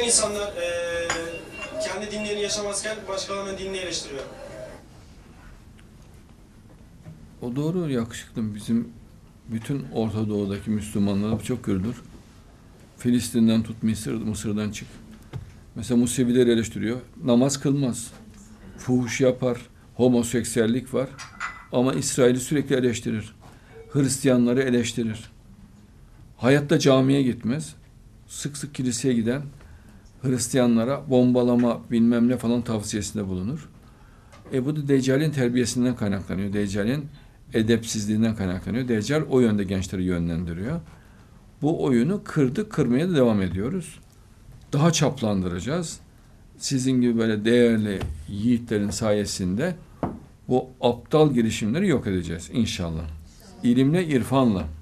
insanlar kendi dinlerini yaşamazken başkalarının dinini eleştiriyor. O doğru, yakışıklı. Bizim bütün Orta Doğu'daki Müslümanlar çok gördür. Filistin'den tut Mısır'dan çık. Mesela Museviler eleştiriyor. Namaz kılmaz. Fuhuş yapar. Homoseksüellik var. Ama İsrail'i sürekli eleştirir. Hristiyanları eleştirir. Hayatta camiye gitmez. Sık sık kiliseye giden Hristiyanlara bombalama bilmem ne falan tavsiyesinde bulunur. Bu da Deccal'in terbiyesinden kaynaklanıyor. Deccal'in edepsizliğinden kaynaklanıyor. Deccal o yönde gençleri yönlendiriyor. Bu oyunu kırdık, kırmaya da devam ediyoruz. Daha çaplandıracağız. Sizin gibi böyle değerli yiğitlerin sayesinde bu aptal girişimleri yok edeceğiz inşallah. İlimle, irfanla.